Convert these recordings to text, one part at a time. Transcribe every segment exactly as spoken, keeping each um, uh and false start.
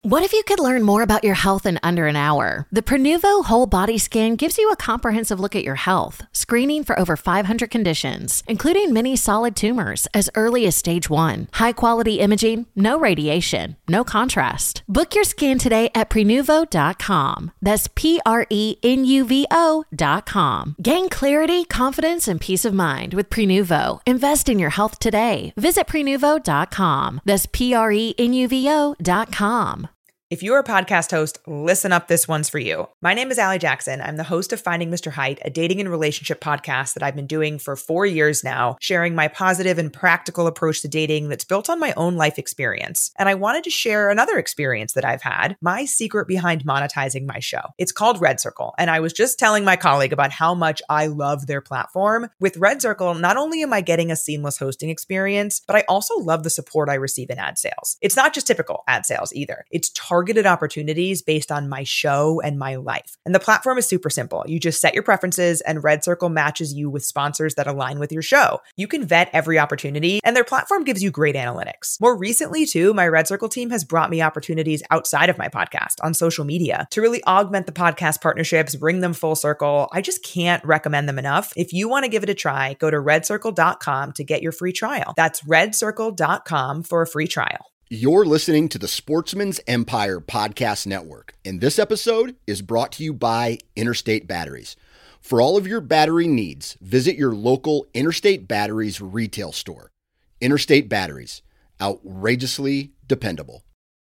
What if you could learn more about your health in under an hour? The Prenuvo Whole Body Scan gives you a comprehensive look at your health, screening for over five hundred conditions, including many solid tumors as early as stage one. High-quality imaging, no radiation, no contrast. Book your scan today at prenuvo dot com. That's P R E N U V O dot com. Gain clarity, confidence, and peace of mind with Prenuvo. Invest in your health today. Visit prenuvo dot com. That's P R E N U V O dot com. If you're a podcast host, listen up, this one's for you. My name is Allie Jackson. I'm the host of Finding Mister Height, a dating and relationship podcast that I've been doing for four years now, sharing my positive and practical approach to dating that's built on my own life experience. And I wanted to share another experience that I've had, my secret behind monetizing my show. It's called Red Circle, and I was just telling my colleague about how much I love their platform. With Red Circle, not only am I getting a seamless hosting experience, but I also love the support I receive in ad sales. It's not just typical ad sales either. It's targeted targeted opportunities based on my show and my life. And the platform is super simple. You just set your preferences and Red Circle matches you with sponsors that align with your show. You can vet every opportunity and their platform gives you great analytics. More recently too, my Red Circle team has brought me opportunities outside of my podcast on social media to really augment the podcast partnerships, bring them full circle. I just can't recommend them enough. If you want to give it a try, go to red circle dot com to get your free trial. That's red circle dot com for a free trial. You're listening to the Sportsman's Empire Podcast Network, and this episode is brought to you by Interstate Batteries. For all of your battery needs, visit your local Interstate Batteries retail store. Interstate Batteries, outrageously dependable.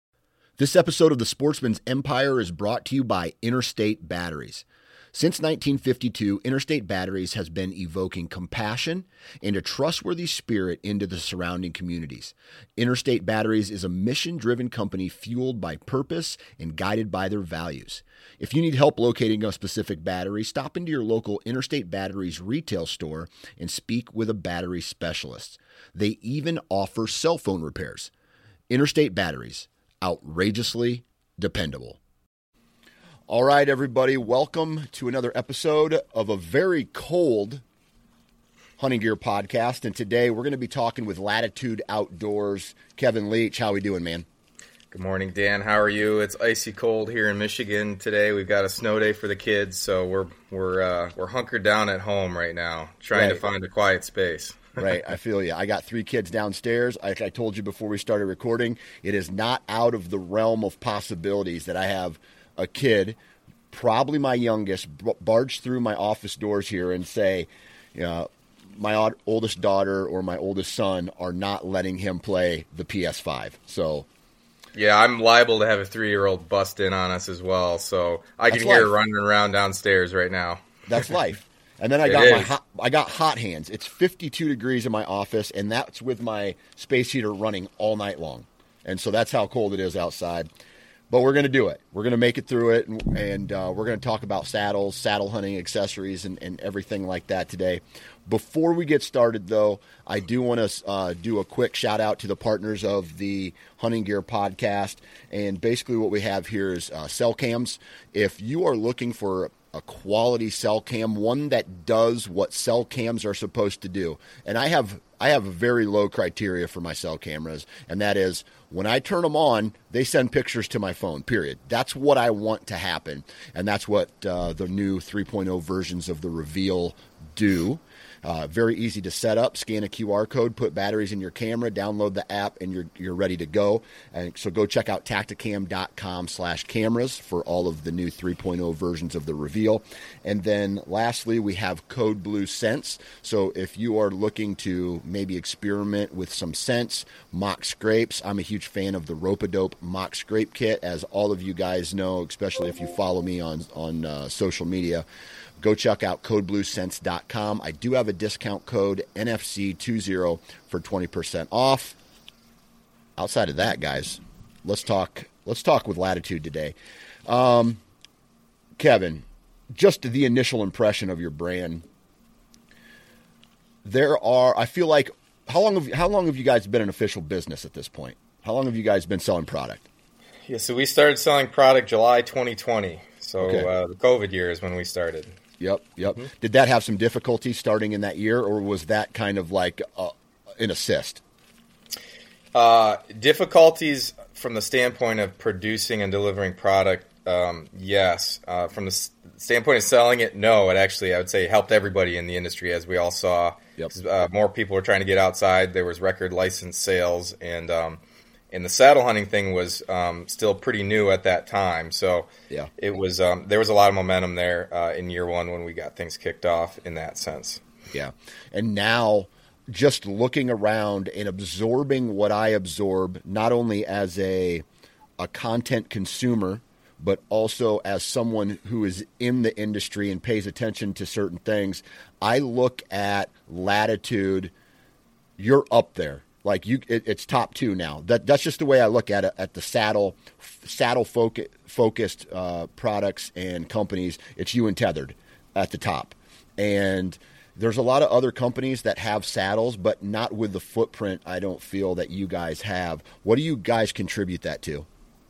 This episode of the Sportsman's Empire is brought to you by Interstate Batteries. Since nineteen fifty-two, Interstate Batteries has been evoking compassion and a trustworthy spirit into the surrounding communities. Interstate Batteries is a mission-driven company fueled by purpose and guided by their values. If you need help locating a specific battery, stop into your local Interstate Batteries retail store and speak with a battery specialist. They even offer cell phone repairs. Interstate Batteries, outrageously dependable. All right, everybody, welcome to another episode of a very cold hunting gear podcast. And today we're going to be talking with Latitude Outdoors, Kevin Leach. How we doing, man? Good morning, Dan. How are you? It's icy cold here in Michigan today. We've got a snow day for the kids, so we're we're uh, we're hunkered down at home right now, trying right. to find a quiet space. Right, I feel you. I got three kids downstairs. Like I told you before we started recording, it is not out of the realm of possibilities that I have a kid, probably my youngest, barge through my office doors here and say, you know, my oldest daughter or my oldest son are not letting him play the P S five. So, yeah, I'm liable to have a three-year-old bust in on us as well. So I can hear her running around downstairs right now. That's life. And then I got my hot, I got hot hands. It's fifty-two degrees in my office, and that's with my space heater running all night long. And so that's how cold it is outside. But we're going to do it. We're going to make it through it, and, and uh, we're going to talk about saddles, saddle hunting accessories, and, and everything like that today. Before we get started, though, I do want to uh, do a quick shout-out to the partners of the Hunting Gear Podcast. And basically what we have here is uh, cell cams. If you are looking for a quality cell cam, one that does what cell cams are supposed to do, and I have I have a very low criteria for my cell cameras, and that is when I turn them on, they send pictures to my phone, period. That's what I want to happen, and that's what uh, the new three point oh versions of the Reveal do. Uh, very easy to set up. Scan a Q R code, put batteries in your camera, download the app, and you're you're ready to go. And so go check out tacticam dot com slash cameras for all of the new three point oh versions of the Reveal. And then lastly, we have Code Blue Scents. So if you are looking to maybe experiment with some scents, mock scrapes, I'm a huge fan of the Rope-A-Dope mock scrape kit, as all of you guys know, especially if you follow me on, on uh, social media. Go check out code blue scents dot com. I do have a discount code N F C twenty for twenty percent off. Outside of that, guys, let's talk let's talk with Latitude today. Um, Kevin, just the initial impression of your brand. There are, I feel like, how long have how long have you guys been in official business at this point? How long have you guys been selling product? Yeah, so we started selling product July twenty twenty. So okay. uh, the COVID year is when we started. Yep, yep. Mm-hmm. Did that have some difficulty starting in that year, or was that kind of like uh, an assist? Uh, difficulties from the standpoint of producing and delivering product, um, yes. Uh, from the s- standpoint of selling it, no. It actually, I would say, helped everybody in the industry, as we all saw. Yep. Uh, more people were trying to get outside. There was record license sales, and um, and the saddle hunting thing was um, still pretty new at that time. So yeah. it was um, there was a lot of momentum there uh, in year one when we got things kicked off in that sense. Yeah, and now, just looking around and absorbing what I absorb, not only as a a content consumer, but also as someone who is in the industry and pays attention to certain things, I look at Latitude. You're up there, like you. It, it's top two now. That that's just the way I look at it. At the saddle, saddle focus, focused uh, products and companies, it's you and Tethered at the top, and there's a lot of other companies that have saddles, but not with the footprint I don't feel that you guys have. What do you guys contribute that to?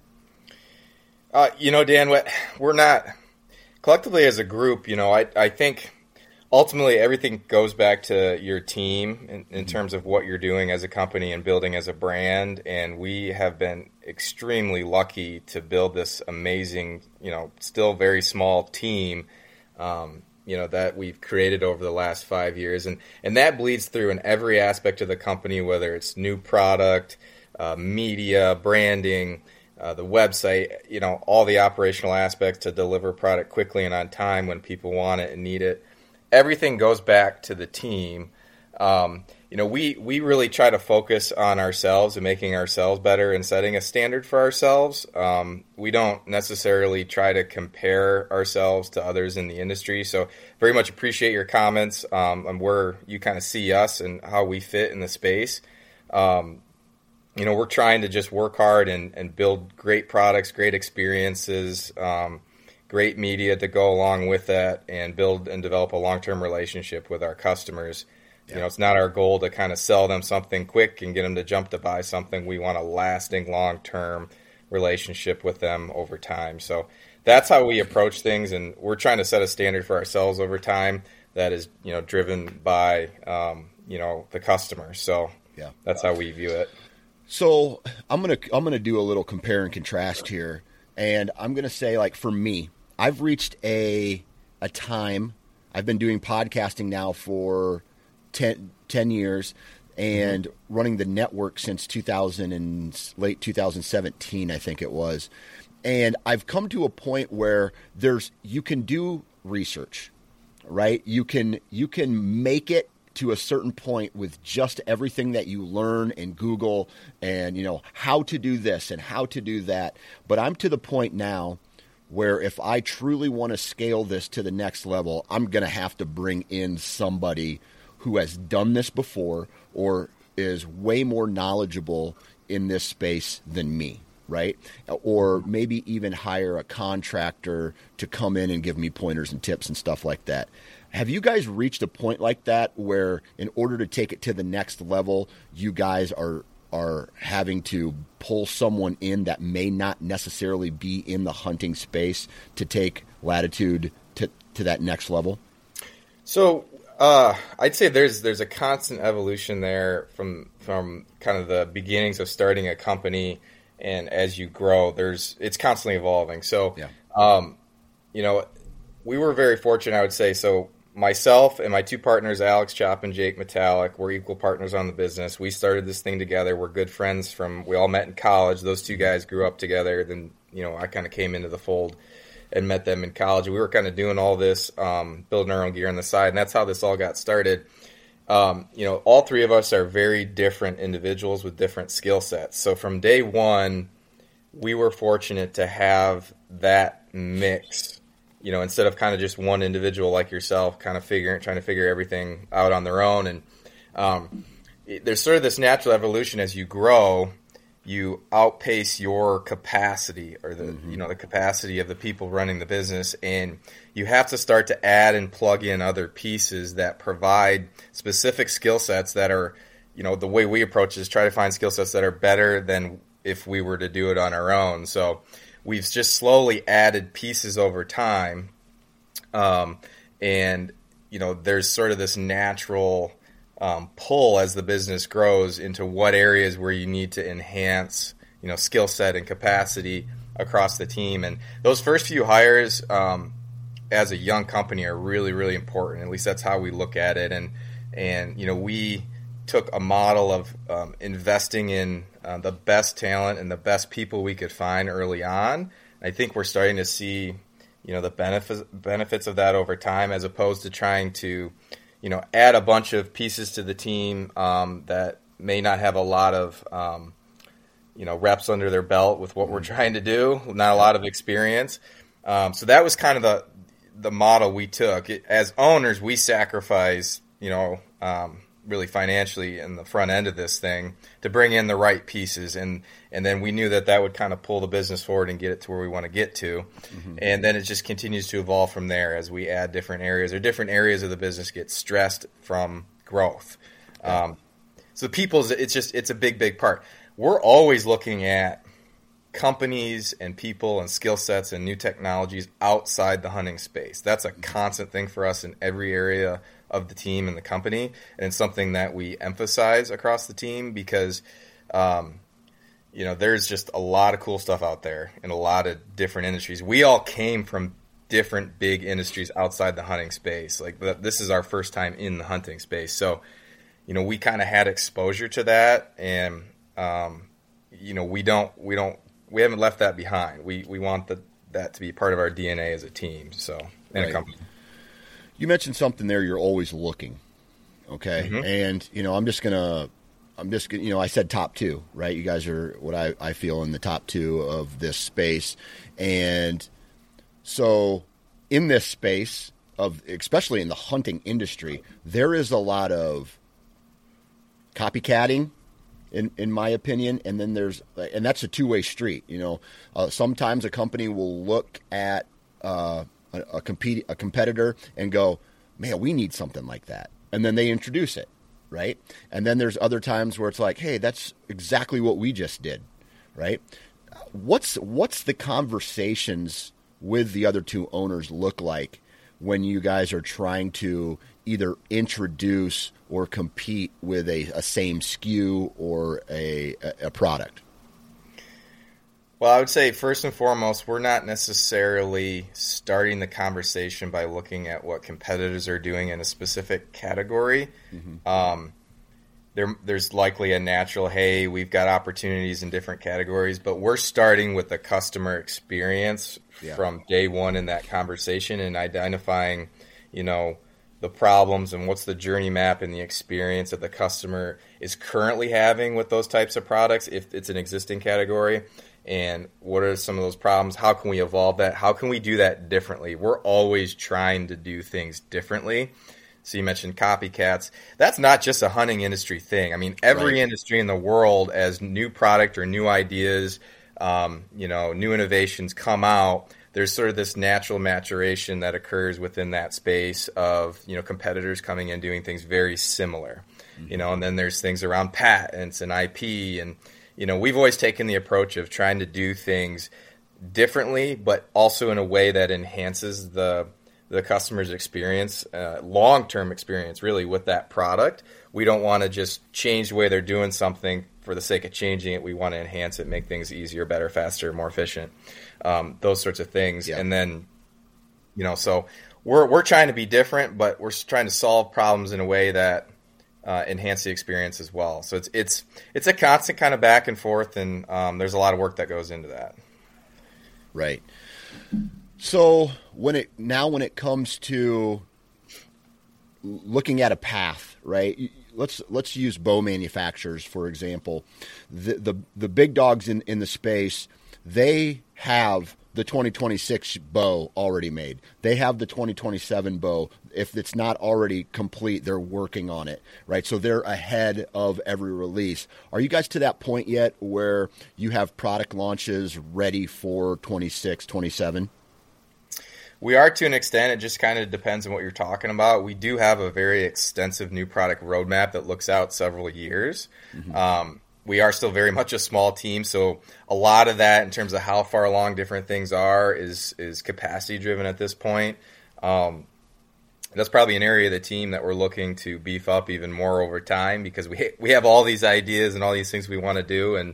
Uh, you know, Dan, what we're not collectively as a group, you know, I, I think ultimately everything goes back to your team in, in terms of what you're doing as a company and building as a brand. And we have been extremely lucky to build this amazing, you know, still very small team, um, you know, that we've created over the last five years. And, and that bleeds through in every aspect of the company, whether it's new product, uh, media, branding, uh, the website, you know, all the operational aspects to deliver product quickly and on time when people want it and need it. Everything goes back to the team. Um, you know, we, we really try to focus on ourselves and making ourselves better and setting a standard for ourselves. Um, we don't necessarily try to compare ourselves to others in the industry. So very much appreciate your comments um, on where you kind of see us and how we fit in the space. Um, you know, we're trying to just work hard and, and build great products, great experiences, um, great media to go along with that, and build and develop a long-term relationship with our customers. Yeah. You know, it's not our goal to kind of sell them something quick and get them to jump to buy something. We want a lasting, long-term relationship with them over time. So that's how we approach things, and we're trying to set a standard for ourselves over time that is, you know, driven by, um, you know, the customer. So yeah, that's how we view it. So I'm gonna I'm gonna do a little compare and contrast here, and I'm gonna say, like, for me, I've reached a a time. I've been doing podcasting now for ten, ten years, and mm-hmm. running the network since two thousand and late two thousand seventeen, I think it was. And I've come to a point where there's you can do research, right? You can you can make it to a certain point with just everything that you learn in Google and, you know, how to do this and how to do that. But I'm to the point now where if I truly want to scale this to the next level, I'm going to have to bring in somebody who has done this before or is way more knowledgeable in this space than me, right? Or maybe even hire a contractor to come in and give me pointers and tips and stuff like that. Have you guys reached a point like that where in order to take it to the next level, you guys are are having to pull someone in that may not necessarily be in the hunting space to take Latitude to, to that next level? So uh, I'd say there's there's a constant evolution there from from kind of the beginnings of starting a company, and as you grow, there's it's constantly evolving. So, yeah. um, you know, we were very fortunate, I would say. So myself and my two partners, Alex Chop and Jake Metallic, we're equal partners on the business. We started this thing together. We're good friends from, we all met in college. Those two guys grew up together. Then, you know, I kind of came into the fold and met them in college. We were kind of doing all this, um, building our own gear on the side. And that's how this all got started. Um, you know, all three of us are very different individuals with different skill sets. So from day one, we were fortunate to have that mix. You know, instead of kind of just one individual like yourself, kind of figuring, trying to figure everything out on their own. And um, it, there's sort of this natural evolution as you grow, you outpace your capacity or the, mm-hmm. you know, the capacity of the people running the business. And you have to start to add and plug in other pieces that provide specific skill sets that are, you know, the way we approach is try to find skill sets that are better than if we were to do it on our own. So we've just slowly added pieces over time. Um, and, you know, there's sort of this natural um, pull as the business grows into what areas where you need to enhance you know, skill set and capacity across the team. And those first few hires, um, as a young company, are really, really important. At least that's how we look at it. And, and you know, we took a model of um, investing in uh, the best talent and the best people we could find early on. I think we're starting to see, you know, the benefits benefits of that over time, as opposed to trying to, you know, add a bunch of pieces to the team um, that may not have a lot of, um, you know, reps under their belt with what we're trying to do, not a lot of experience. Um, so that was kind of the the model we took. It, as owners, we sacrifice, you know, um, really financially in the front end of this thing to bring in the right pieces. And, and then we knew that that would kind of pull the business forward and get it to where we want to get to. Mm-hmm. And then it just continues to evolve from there as we add different areas, or different areas of the business get stressed from growth. Yeah. Um, so people's, it's just, it's a big, big part. We're always looking at companies and people and skill sets and new technologies outside the hunting space. That's a constant thing for us in every area of the team and the company, and it's something that we emphasize across the team because, um, you know, there's just a lot of cool stuff out there in a lot of different industries. We all came from different big industries outside the hunting space. Like, this is our first time in the hunting space, so you know, we kind of had exposure to that, and um, you know, we don't, we don't, we haven't left that behind. We we want the, that to be part of our D N A as a team. So, and right. a company. You mentioned something there. You're always looking, okay? Mm-hmm. And you know, I'm just gonna, I'm just gonna, you know, I said top two, right? You guys are what I, I feel in the top two of this space, and so in this space of, especially in the hunting industry, there is a lot of copycatting, in in my opinion, and then there's, and that's a two-way street. You know, uh, sometimes a company will look at uh, a, a compete a competitor and go, man, we need something like that, and then they introduce it, right? And then there's other times where it's like, hey, that's exactly what we just did, right? What's what's the conversations with the other two owners look like when you guys are trying to either introduce or compete with a, a same S K U or a, a product? Well, I would say first and foremost, we're not necessarily starting the conversation by looking at what competitors are doing in a specific category. Mm-hmm. Um, there, there's likely a natural, hey, we've got opportunities in different categories, but we're starting with the customer experience yeah. from day one in that conversation, and identifying, you know, the problems and what's the journey map and the experience that the customer is currently having with those types of products, if it's an existing category, and what are some of those problems? How can we evolve that? How can we do that differently? We're always trying to do things differently. So you mentioned copycats. That's not just a hunting industry thing. I mean, every right. industry in the world, as new product or new ideas, um, you know, new innovations come out, there's sort of this natural maturation that occurs within that space of, you know, competitors coming in doing things very similar, mm-hmm. you know, and then there's things around patents and I P. And, you know, we've always taken the approach of trying to do things differently, but also in a way that enhances the the customer's experience, uh, long-term experience, really, with that product. We don't want to just change the way they're doing something for the sake of changing it. We want to enhance it, make things easier, better, faster, more efficient, um, those sorts of things. Yeah. And then, you know, so we're we're trying to be different, but we're trying to solve problems in a way that uh, enhance the experience as well. So it's it's it's a constant kind of back and forth, and um, there's a lot of work that goes into that. Right. So when it now when it comes to looking at a path, right? Let's let's use bow manufacturers for example. The the, the big dogs in, in the space, they have the twenty twenty-six bow already made. They have the twenty twenty-seven bow. If it's not already complete, they're working on it, right? So they're ahead of every release. Are you guys to that point yet where you have product launches ready for twenty-six, twenty-seven? We are, to an extent. It just kind of depends on what you're talking about. We do have a very extensive new product roadmap that looks out several years. Mm-hmm. Um, we are still very much a small team, so a lot of that in terms of how far along different things are is is capacity driven at this point. Um, that's probably an area of the team that we're looking to beef up even more over time, because we we have all these ideas and all these things we want to do, and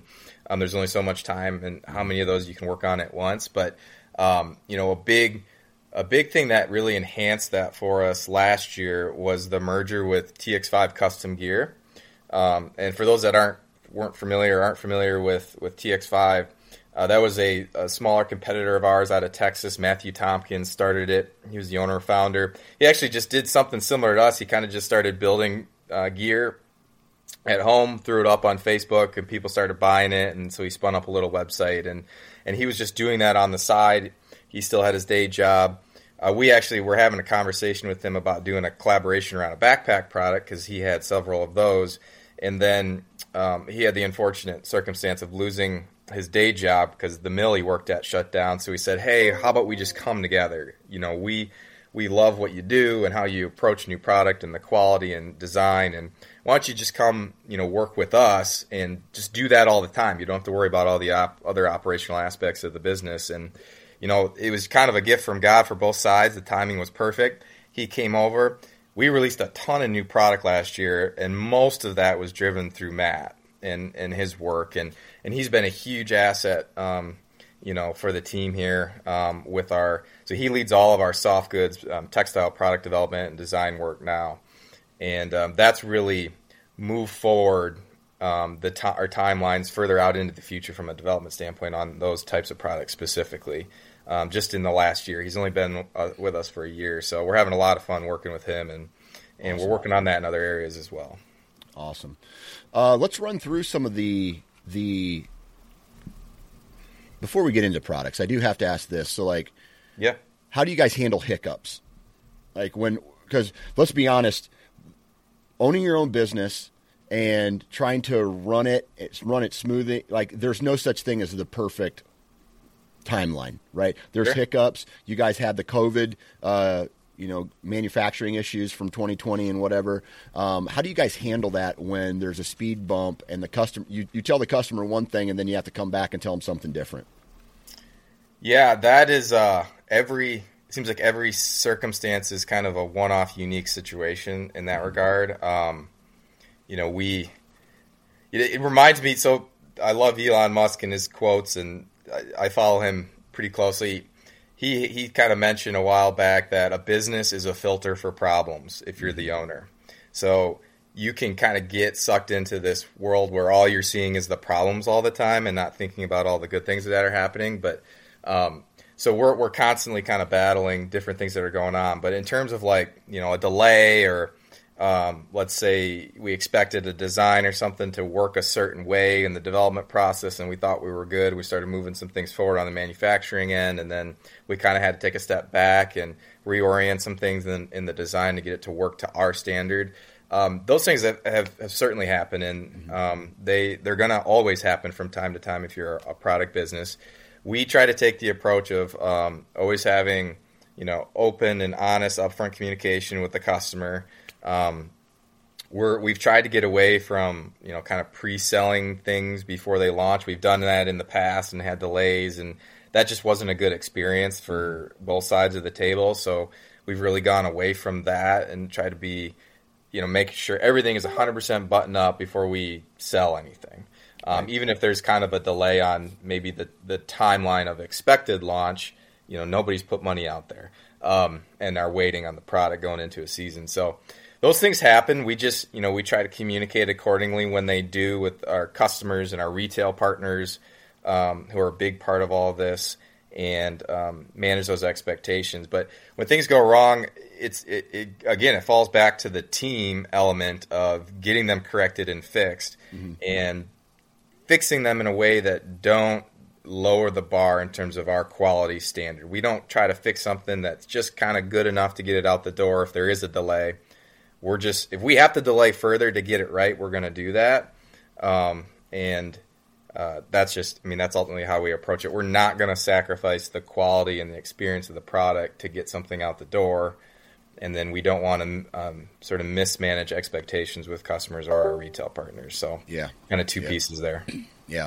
Um, there's only so much time and how many of those you can work on at once. But, um, you know, a big a big thing that really enhanced that for us last year was the merger with T X five Custom Gear. Um, and for those that aren't weren't familiar, aren't familiar with, with T X five, uh, that was a, a smaller competitor of ours out of Texas. Matthew Tompkins started it. He was the owner and founder. He actually just did something similar to us. He kind of just started building uh, gear at home, threw it up on Facebook, and people started buying it. And so he spun up a little website, and, and he was just doing that on the side. He still had his day job. Uh, we actually were having a conversation with him about doing a collaboration around a backpack product because he had several of those. And then um, he had the unfortunate circumstance of losing his day job because the mill he worked at shut down. So he said, hey, how about we just come together? You know, we we love what you do and how you approach new product and the quality and design. And why don't you just come, you know, work with us and just do that all the time? You don't have to worry about all the op- other operational aspects of the business. And, you know, it was kind of a gift from God for both sides. The timing was perfect. He came over. We released a ton of new product last year, and most of that was driven through Matt and, and his work. And, and he's been a huge asset, um, you know, for the team here um, with our – so he leads all of our soft goods, um, textile product development and design work now. And um, that's really moved forward um, the t- our timelines further out into the future from a development standpoint on those types of products specifically. Um, just in the last year. He's only been uh, with us for a year, so we're having a lot of fun working with him, and, and awesome. We're working on that in other areas as well. Awesome. Uh, let's run through some of the the before we get into products. I do have to ask this. So, like, yeah, how do you guys handle hiccups? Like when, because let's be honest, owning your own business and trying to run it, run it smoothly. Like, there's no such thing as the perfect timeline, right? There's sure. hiccups. You guys had the COVID, uh, you know, manufacturing issues from twenty twenty and whatever. Um, how do you guys handle that when there's a speed bump and the customer, you, you tell the customer one thing and then you have to come back and tell them something different? Yeah, that is uh, every, it seems like every circumstance is kind of a one-off unique situation in that regard. Um, you know, we, it, it reminds me, so I love Elon Musk and his quotes, and I follow him pretty closely. He he kind of mentioned a while back that a business is a filter for problems if you're the owner. So you can kind of get sucked into this world where all you're seeing is the problems all the time and not thinking about all the good things that are happening. But um, so we're we're constantly kind of battling different things that are going on. But in terms of like, you know, a delay or Um, let's say we expected a design or something to work a certain way in the development process and we thought we were good. We started moving some things forward on the manufacturing end, and then we kind of had to take a step back and reorient some things in, in the design to get it to work to our standard. Um, those things have, have, have certainly happened, and um, they, they're going to always happen from time to time if you're a product business. We try to take the approach of um, always having, you know, open and honest upfront communication with the customer. Um, we're, we've tried to get away from, you know, kind of pre-selling things before they launch. We've done that in the past and had delays, and that just wasn't a good experience for both sides of the table. So we've really gone away from that and tried to be, you know, making sure everything is one hundred percent buttoned up before we sell anything. Um, even if there's kind of a delay on maybe the, the timeline of expected launch, you know, nobody's put money out there um, and are waiting on the product going into a season. So those things happen. We just, you know, we try to communicate accordingly when they do with our customers and our retail partners um, who are a big part of all of this, and um, manage those expectations. But when things go wrong, it's it, it, again, it falls back to the team element of getting them corrected and fixed, mm-hmm. and fixing them in a way that don't lower the bar in terms of our quality standard. We don't try to fix something that's just kind of good enough to get it out the door if there is a delay. We're just, if we have to delay further to get it right, we're going to do that. Um, and uh, that's just, I mean, that's ultimately how we approach it. We're not going to sacrifice the quality and the experience of the product to get something out the door. And then we don't want to um, sort of mismanage expectations with customers or our retail partners. So yeah, kind of two yeah. pieces there. Yeah.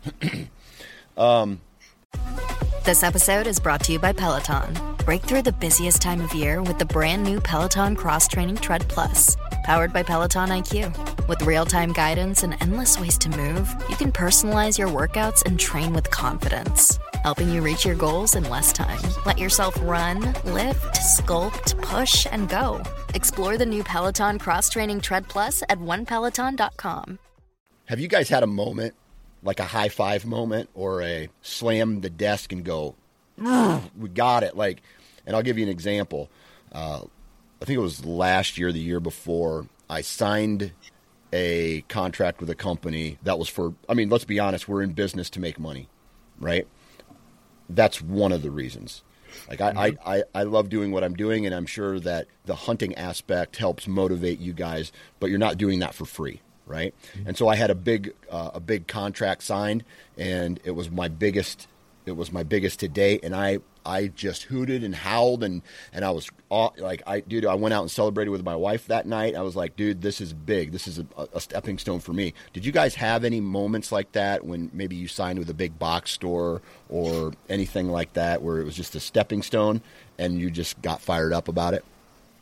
um, This episode is brought to you by Peloton. Break through the busiest time of year with the brand new Peloton Cross Training Tread Plus, powered by Peloton I Q. With real-time guidance and endless ways to move, you can personalize your workouts and train with confidence, helping you reach your goals in less time. Let yourself run, lift, sculpt, push, and go. Explore the new Peloton Cross-Training Tread Plus at one peloton dot com. Have you guys had a moment, like a high five moment, or a slam the desk and go, we got it? Like, and I'll give you an example. Uh, I think it was last year, the year before, I signed a contract with a company that was for, I mean, let's be honest, we're in business to make money, right? That's one of the reasons. Like, I, mm-hmm. I, I, I love doing what I'm doing, and I'm sure that the hunting aspect helps motivate you guys, but you're not doing that for free, right? Mm-hmm. And so I had a big uh, a big contract signed, and it was my biggest it was my biggest to date, and I I just hooted and howled, and, and I was all, like, I dude, I went out and celebrated with my wife that night. I was like, dude, this is big. This is a, a stepping stone for me. Did you guys have any moments like that when maybe you signed with a big box store or anything like that where it was just a stepping stone and you just got fired up about it?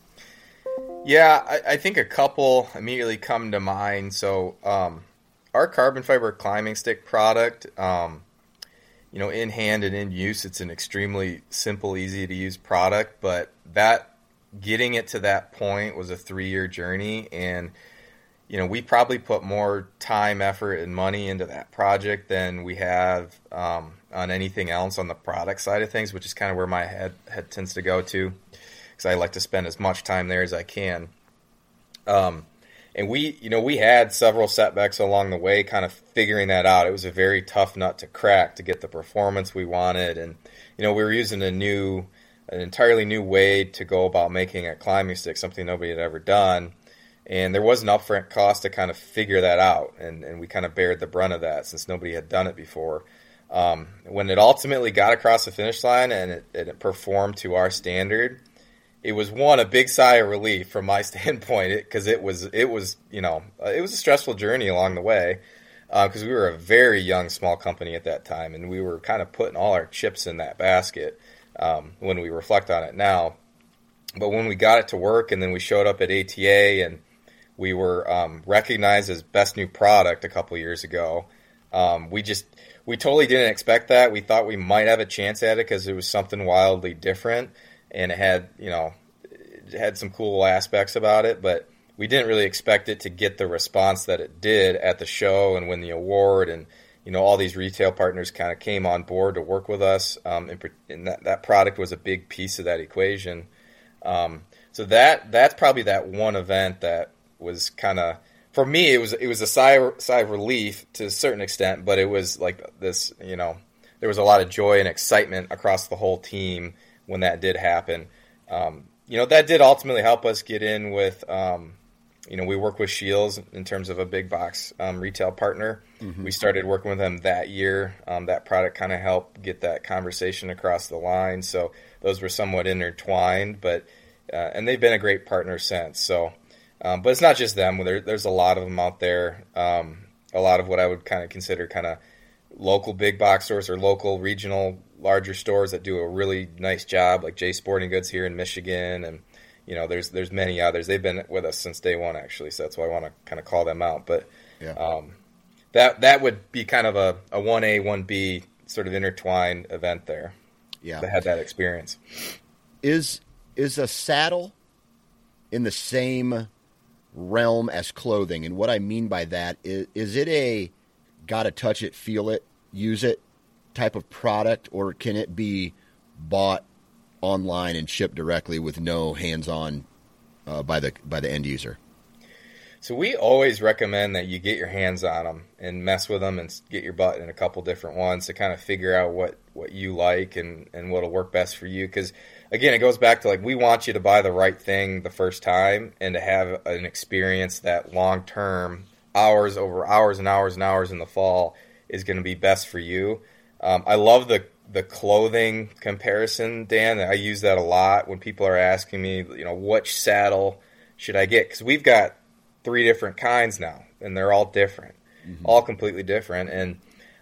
Yeah, I, I think a couple immediately come to mind. So um, our carbon fiber climbing stick product, um, you know, in hand and in use, it's an extremely simple, easy to use product, but that getting it to that point was a three-year journey. And, you know, we probably put more time, effort, and money into that project than we have um, on anything else on the product side of things, which is kind of where my head, head tends to go to, because I like to spend as much time there as I can. Um, And we, you know, we had several setbacks along the way kind of figuring that out. It was a very tough nut to crack to get the performance we wanted. And, you know, we were using a new, an entirely new way to go about making a climbing stick, something nobody had ever done. And there was an upfront cost to kind of figure that out. And, and we kind of bared the brunt of that since nobody had done it before. Um, when it ultimately got across the finish line and it, and it performed to our standard, it was, one, a big sigh of relief from my standpoint, because it, it was, it was, you know, it was a stressful journey along the way, because uh, we were a very young, small company at that time, and we were kind of putting all our chips in that basket um, when we reflect on it now. But when we got it to work, and then we showed up at A T A, and we were um, recognized as best new product a couple years ago, um, we just, we totally didn't expect that. We thought we might have a chance at it because it was something wildly different. And it had, you know, it had some cool aspects about it, but we didn't really expect it to get the response that it did at the show and win the award. And, you know, all these retail partners kind of came on board to work with us. Um, and, and that, that product was a big piece of that equation. Um, so that that's probably that one event that was kind of, for me, it was it was a sigh, sigh of relief to a certain extent, but it was like this, you know, there was a lot of joy and excitement across the whole team when that did happen. Um, you know, that did ultimately help us get in with, um, you know, we work with Scheels in terms of a big box um, retail partner. Mm-hmm. We started working with them that year. Um, that product kind of helped get that conversation across the line. So those were somewhat intertwined, but, uh, and they've been a great partner since. So, um, but it's not just them. There, there's a lot of them out there. Um, a lot of what I would kind of consider kind of local big box stores or local regional larger stores that do a really nice job, like Jay Sporting Goods here in Michigan, and you know, there's there's many others. They've been with us since day one, actually, so that's why I want to kind of call them out. But yeah. um, that that would be kind of a, a one A, one B sort of intertwined event there. Yeah, that had that experience. Is is a saddle in the same realm as clothing? And what I mean by that is, is it a gotta touch it, feel it, use it type of product, or can it be bought online and shipped directly with no hands-on uh, by the by the end user? So we always recommend that you get your hands on them and mess with them and get your butt in a couple different ones to kind of figure out what, what you like and, and what'll work best for you. Because, again, it goes back to, like, we want you to buy the right thing the first time and to have an experience that long-term, hours over hours and hours and hours in the fall, is going to be best for you. Um, I love the the clothing comparison, Dan. I use that a lot when people are asking me, you know, which saddle should I get? Because we've got three different kinds now, and they're all different, mm-hmm. all completely different. And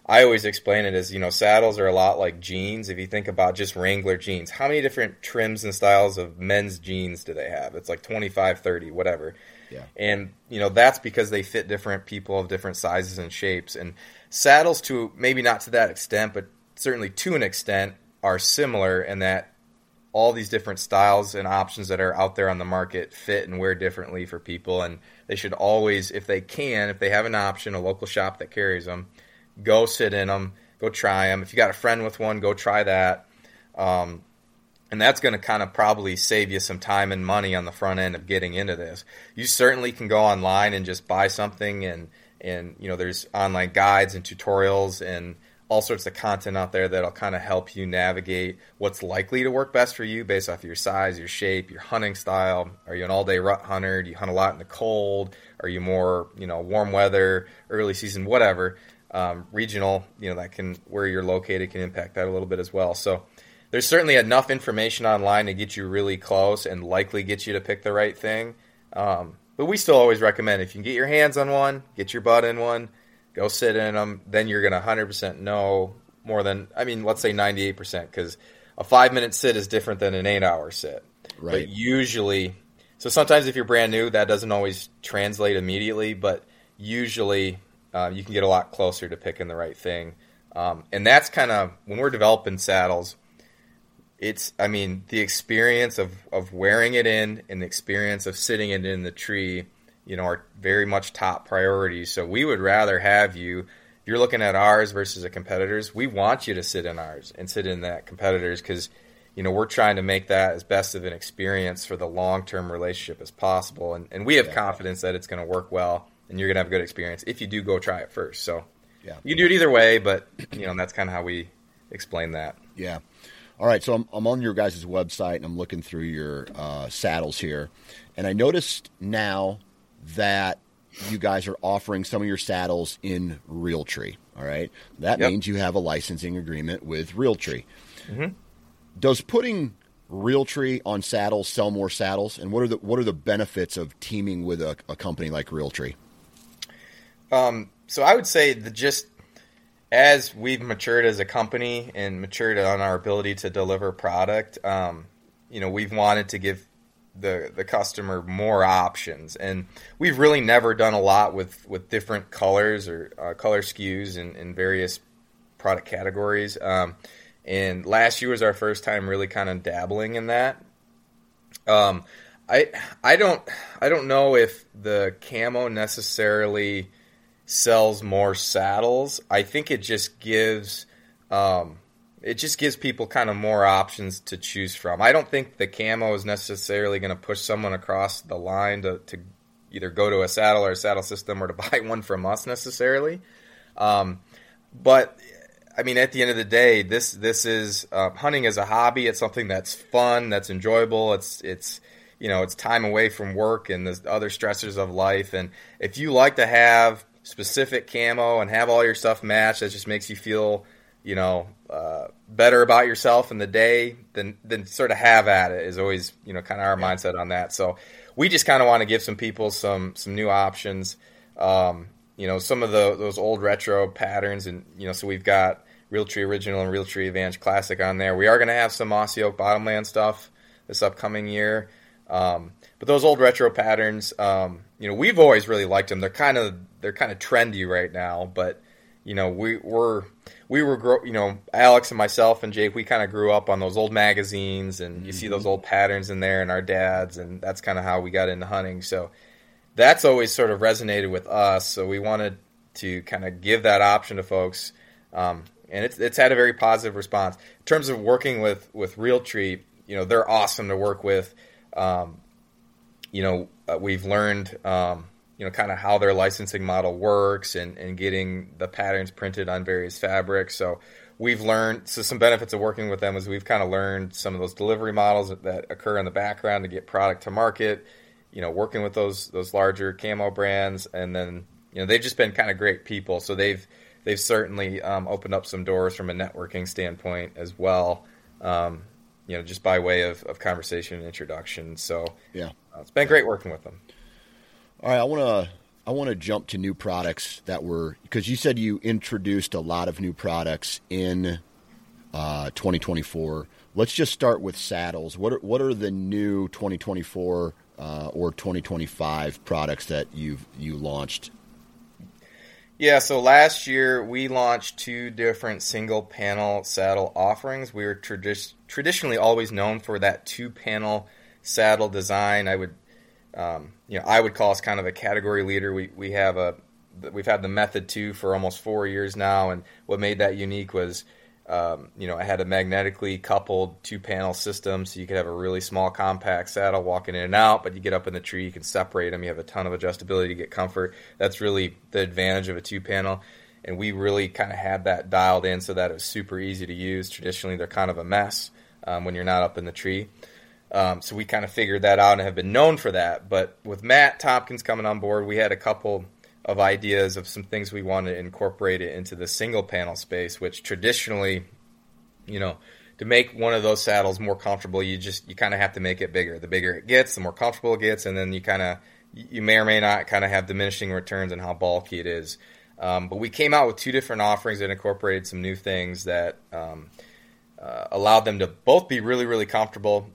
I always explain it as, you know, saddles are a lot like jeans. If you think about just Wrangler jeans, how many different trims and styles of men's jeans do they have? It's like twenty-five, thirty, whatever. Yeah. And, you know, that's because they fit different people of different sizes and shapes. And saddles, to maybe not to that extent, but certainly to an extent, are similar in that all these different styles and options that are out there on the market fit and wear differently for people. And they should always, if they can, if they have an option, a local shop that carries them, go sit in them, go try them. If you got a friend with one, go try that. Um, and that's going to kind of probably save you some time and money on the front end of getting into this. You certainly can go online and just buy something, and, and you know, there's online guides and tutorials and all sorts of content out there that'll kind of help you navigate what's likely to work best for you based off your size, your shape, your hunting style. Are you an all-day rut hunter? Do you hunt a lot in the cold? Are you more, you know, warm weather, early season, whatever? Um, regional, you know, that can, where you're located can impact that a little bit as well. So there's certainly enough information online to get you really close and likely get you to pick the right thing. Um, but we still always recommend, if you can get your hands on one, get your butt in one, go sit in them, then you're going to one hundred percent know more than, I mean, let's say ninety-eight percent, because a five-minute sit is different than an eight-hour sit. Right. But usually, so sometimes if you're brand new, that doesn't always translate immediately, but usually uh, you can get a lot closer to picking the right thing. Um, and that's kind of, when we're developing saddles, it's, I mean, the experience of, of wearing it in and the experience of sitting it in the tree, you know, are very much top priorities. So we would rather have you, if you're looking at ours versus a competitor's, we want you to sit in ours and sit in that competitor's, because, you know, we're trying to make that as best of an experience for the long-term relationship as possible. And, and we have yeah. confidence that it's going to work well and you're going to have a good experience if you do go try it first. So yeah. you can do it either way, but, you know, that's kind of how we explain that. Yeah. All right, so I'm, I'm on your guys' website, and I'm looking through your uh, saddles here, and I noticed now that you guys are offering some of your saddles in Realtree, all right? That yep. means you have a licensing agreement with Realtree. Mm-hmm. Does putting Realtree on saddles sell more saddles, and what are the what are the benefits of teaming with a, a company like Realtree? Um, so I would say that just as we've matured as a company and matured on our ability to deliver product, um, you know, we've wanted to give the the customer more options, and we've really never done a lot with, with different colors or uh, color S K Us in, in various product categories. Um, and last year was our first time really kind of dabbling in that. Um, I I don't I don't know if the camo necessarily sells more saddles. I think it just gives um, it just gives people kind of more options to choose from. I don't think the camo is necessarily going to push someone across the line to, to either go to a saddle or a saddle system or to buy one from us necessarily. Um, but I mean, at the end of the day, this this is uh, hunting as a hobby. It's something that's fun, that's enjoyable. It's it's you know it's time away from work and the other stressors of life. And if you like to have specific camo and have all your stuff matched, that just makes you feel, you know, uh, better about yourself in the day, then then sort of have at it is always, you know, kind of our yeah. mindset on that. So we just kind of want to give some people some some new options. Um, you know, some of the those old retro patterns, and you know, so we've got Realtree Original and Realtree Advantage Classic on there. We are going to have some Mossy Oak Bottomland stuff this upcoming year. Um, but those old retro patterns, um, you know, we've always really liked them. They're kind of they're kind of trendy right now, but you know, we were we were grow, you know, Alex and myself and Jake, we kind of grew up on those old magazines, and you mm-hmm. see those old patterns in there, and our dads, and that's kind of how we got into hunting. So that's always sort of resonated with us. So we wanted to kind of give that option to folks, um, and it's it's had a very positive response in terms of working with with Realtree. You know, they're awesome to work with. Um, you know, uh, we've learned, um, you know, kind of how their licensing model works and, and getting the patterns printed on various fabrics. So we've learned, so some benefits of working with them is we've kind of learned some of those delivery models that, that occur in the background to get product to market, you know, working with those those larger camo brands. And then, you know, they've just been kind of great people. So they've they've certainly um, opened up some doors from a networking standpoint as well. Um, you know, just by way of, of conversation and introduction. So yeah, uh, it's been great working with them. All right. I want to, I want to jump to new products that were, because you said you introduced a lot of new products in uh, twenty twenty-four. Let's just start with saddles. What are, what are the new twenty twenty-four uh, or twenty twenty-five products that you've you launched? Yeah, so last year we launched two different single panel saddle offerings. We were tradi- traditionally always known for that two panel saddle design. I would, um, you know, I would call us kind of a category leader. We we have a we've had the Method two for almost four years now, and what made that unique was, um, you know, I had a magnetically coupled two panel system, so you could have a really small compact saddle walking in and out, but you get up in the tree, you can separate them, you have a ton of adjustability to get comfort. That's really the advantage of a two panel, and we really kind of had that dialed in so that it was super easy to use. Traditionally, they're kind of a mess um, when you're not up in the tree. Um, so we kind of figured that out and have been known for that. But with Matt Tompkins coming on board, we had a couple of ideas of some things we wanted to incorporate it into the single panel space, which traditionally, you know, to make one of those saddles more comfortable, you just, you kind of have to make it bigger. The bigger it gets, the more comfortable it gets, and then you kind of, you may or may not kind of have diminishing returns on how bulky it is. Um, but we came out with two different offerings that incorporated some new things that um, uh, allowed them to both be really, really comfortable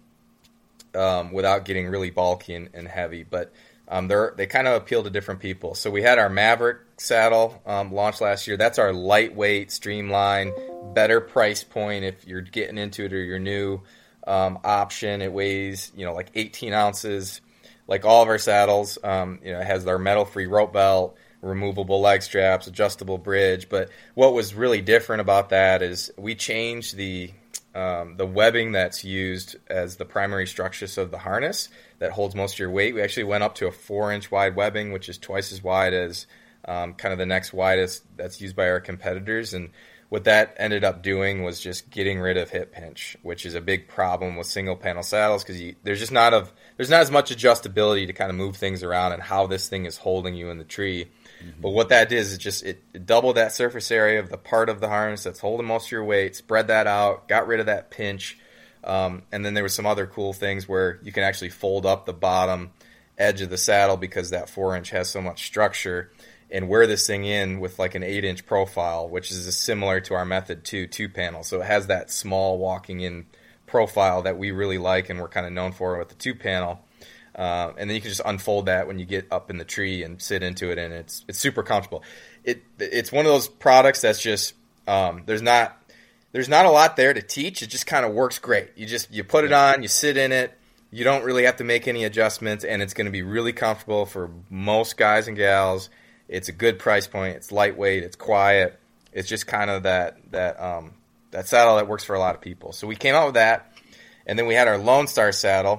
um, without getting really bulky and, and heavy. But Um, they're, they kind of appeal to different people. So we had our Maverick saddle um, launched last year. That's our lightweight, streamlined, better price point if you're getting into it or you're new um, option. It weighs, you know, like eighteen ounces, like all of our saddles. Um, you know, it has our metal-free rope belt, removable leg straps, adjustable bridge. But what was really different about that is we changed the Um, the webbing that's used as the primary structure of the harness that holds most of your weight. We actually went up to a four-inch wide webbing, which is twice as wide as um, kind of the next widest that's used by our competitors. And what that ended up doing was just getting rid of hip pinch, which is a big problem with single-panel saddles because there's just not of there's not as much adjustability to kind of move things around and how this thing is holding you in the tree. Mm-hmm. But what that is, is just it, it doubled that surface area of the part of the harness that's holding most of your weight, spread that out, got rid of that pinch, um, and then there were some other cool things where you can actually fold up the bottom edge of the saddle because that four-inch has so much structure, and wear this thing in with like an eight-inch profile, which is similar to our Method two two-panel. So it has that small walking-in profile that we really like and we're kind of known for with the two-panel. Uh, and then you can just unfold that when you get up in the tree and sit into it, and it's it's super comfortable. It it's one of those products that's just um, there's not there's not a lot there to teach. It just kind of works great. You just you put it on, you sit in it. You don't really have to make any adjustments, and it's going to be really comfortable for most guys and gals. It's a good price point. It's lightweight. It's quiet. It's just kind of that that um, that saddle that works for a lot of people. So we came out with that, and then we had our Lone Star saddle.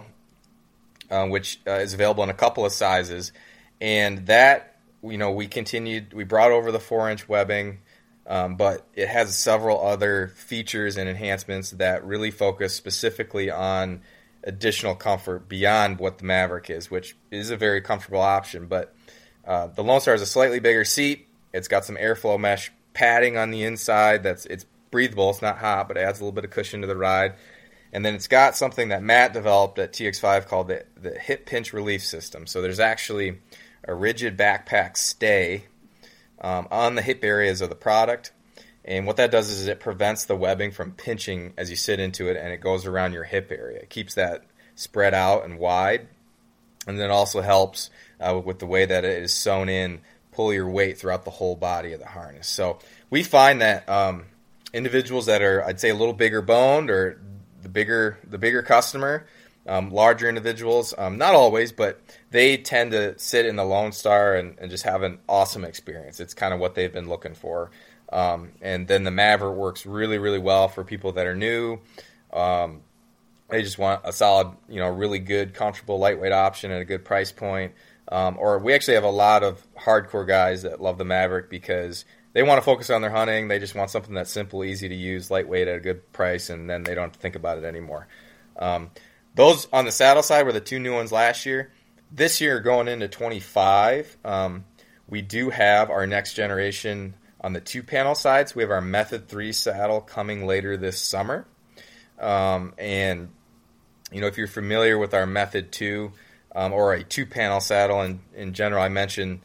Uh, which uh, is available in a couple of sizes, and that you know we continued. We brought over the four-inch webbing, um, but it has several other features and enhancements that really focus specifically on additional comfort beyond what the Maverick is, which is a very comfortable option. But uh, the Lone Star is a slightly bigger seat. It's got some airflow mesh padding on the inside. That's it's breathable. It's not hot, but it adds a little bit of cushion to the ride. And then it's got something that Matt developed at T X five called the, the hip pinch relief system. So there's actually a rigid backpack stay um, on the hip areas of the product. And what that does is it prevents the webbing from pinching as you sit into it, and it goes around your hip area. It keeps that spread out and wide. And then it also helps uh, with the way that it is sewn in, pull your weight throughout the whole body of the harness. So we find that um, individuals that are, I'd say, a little bigger boned or the bigger the bigger customer, um, larger individuals, um, not always, but they tend to sit in the Lone Star and, and just have an awesome experience. It's kind of what they've been looking for. Um, and then the Maverick works really, really well for people that are new. Um, they just want a solid, you know, really good, comfortable, lightweight option at a good price point. Um, or we actually have a lot of hardcore guys that love the Maverick because they want to focus on their hunting. They just want something that's simple, easy to use, lightweight at a good price, and then they don't have to think about it anymore. Um, those on the saddle side were the two new ones last year. This year, going into twenty-five, um, we do have our next generation on the two-panel side. So we have our Method three saddle coming later this summer. Um, and, you know, if you're familiar with our Method two um, or a two-panel saddle in, in general, I mentioned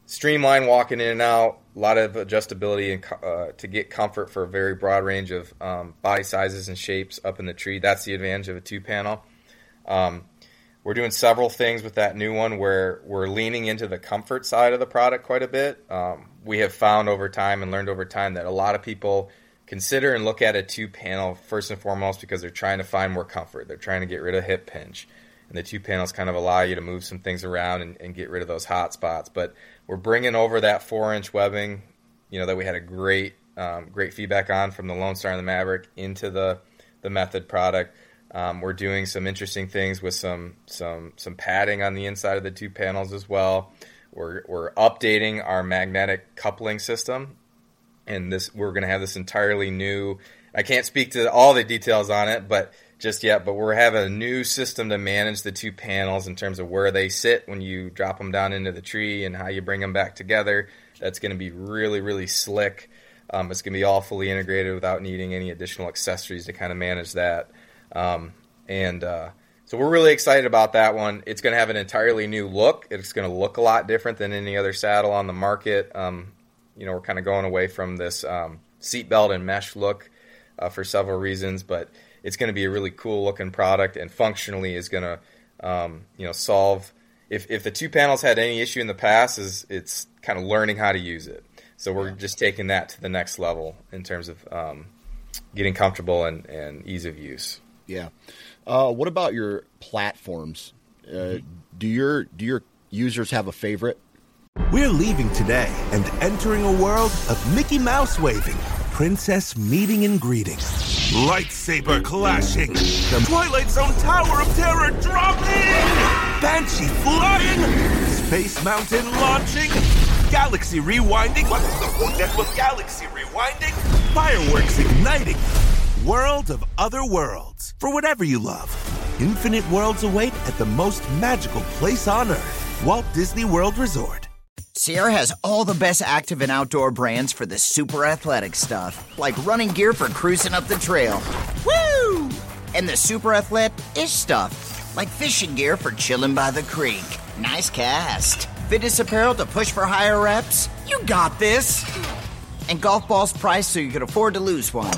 streamline walking in and out, a lot of adjustability and uh, to get comfort for a very broad range of um, body sizes and shapes up in the tree. That's the advantage of a two-panel. Um, we're doing several things with that new one where we're leaning into the comfort side of the product quite a bit. Um, we have found over time and learned over time that a lot of people consider and look at a two-panel first and foremost because they're trying to find more comfort. They're trying to get rid of hip pinch. And the two panels kind of allow you to move some things around and, and get rid of those hot spots. But we're bringing over that four-inch webbing, you know, that we had a great um, great feedback on from the Lone Star and the Maverick into the the Method product. Um, we're doing some interesting things with some some some padding on the inside of the two panels as well. We're we're updating our magnetic coupling system, and this we're going to have this entirely new. I can't speak to all the details on it, but just yet, but we're having a new system to manage the two panels in terms of where they sit when you drop them down into the tree and how you bring them back together. That's going to be really, really slick. Um, it's going to be all fully integrated without needing any additional accessories to kind of manage that. Um, and uh, so we're really excited about that one. It's going to have an entirely new look. It's going to look a lot different than any other saddle on the market. Um, you know, we're kind of going away from this um, seatbelt and mesh look uh, for several reasons, but it's going to be a really cool looking product, and functionally is going to, um, you know, solve. If if the two panels had any issue in the past, is it's kind of learning how to use it. So we're just taking that to the next level in terms of um, getting comfortable and, and ease of use. Yeah. Uh, what about your platforms? Uh, mm-hmm. Do your do your users have a favorite? We're leaving today and entering a world of Mickey Mouse waving, princess meeting and greeting, lightsaber clashing, the Twilight Zone Tower of Terror dropping, Banshee flying, Space Mountain launching, Galaxy rewinding. What's the whole network Galaxy rewinding? Fireworks igniting. World of other worlds. For whatever you love. Infinite worlds await at the most magical place on Earth. Walt Disney World Resort. Sierra has all the best active and outdoor brands for the super athletic stuff. Like running gear for cruising up the trail. Woo! And the super athletic-ish stuff. Like fishing gear for chilling by the creek. Nice cast. Fitness apparel to push for higher reps. You got this. And golf balls priced so you can afford to lose one.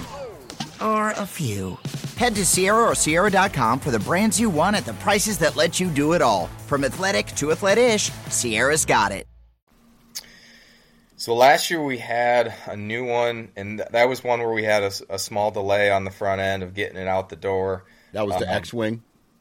Or a few. Head to Sierra or Sierra dot com for the brands you want at the prices that let you do it all. From athletic to athletic-ish, Sierra's got it. So last year we had a new one, and th- that was one where we had a, a small delay on the front end of getting it out the door. That was the um, X-Wing?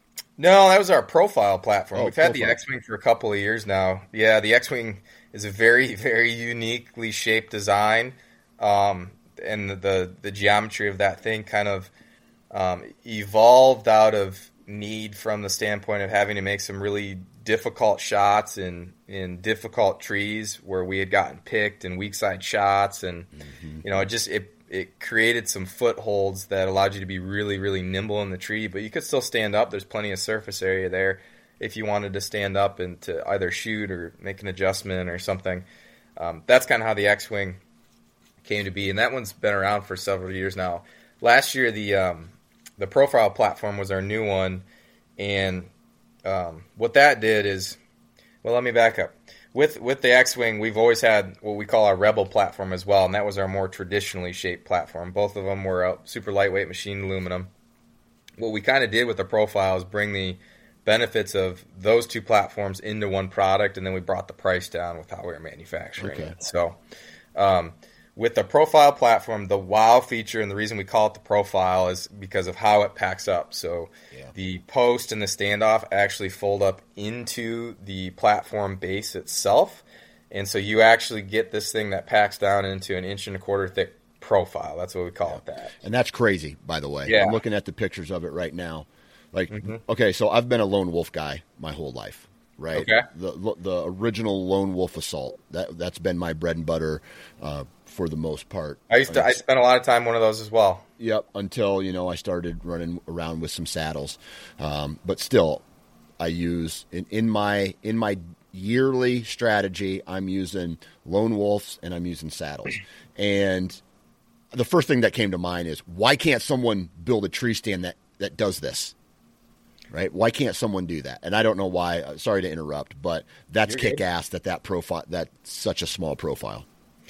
No, that was our profile platform. Oh, We've had profile. the X-Wing for a couple of years now. Yeah, the X-Wing is a very, very uniquely shaped design, um, and the, the the geometry of that thing kind of um, evolved out of need from the standpoint of having to make some really difficult shots in in difficult trees where we had gotten picked and weak side shots, and mm-hmm. you know it just it it created some footholds that allowed you to be really really nimble in the tree, but you could still stand up. There's plenty of surface area there if you wanted to stand up and to either shoot or make an adjustment or something. Um, that's kind of how the X-Wing came to be, and that one's been around for several years now. Last year the um, the profile platform was our new one, and Um, what that did is, well, let me back up. With with the X-Wing, we've always had what we call our Rebel platform as well, and that was our more traditionally shaped platform. Both of them were super lightweight machined aluminum. What we kind of did with the profile is bring the benefits of those two platforms into one product, and then we brought the price down with how we were manufacturing okay. it. So um, with the profile platform, the wow feature, and the reason we call it the profile is because of how it packs up. So yeah. the post and the standoff actually fold up into the platform base itself. And so you actually get this thing that packs down into an inch and a quarter thick profile. That's what we call yeah. it that. And that's crazy, by the way. Yeah. I'm looking at the pictures of it right now. Like, mm-hmm. okay, so I've been a lone wolf guy my whole life. Right, okay. the the original lone wolf assault, that that's been my bread and butter uh, for the most part. I used to I spent a lot of time one of those as well. Yep, until you know I started running around with some saddles, um, but still, I use in, in my in my yearly strategy, I'm using lone wolves and I'm using saddles. And the first thing that came to mind is, why can't someone build a tree stand that that does this? right? Why can't someone do that? And I don't know why. Uh, sorry to interrupt, but that's kick ass that that profile, that's such a small profile.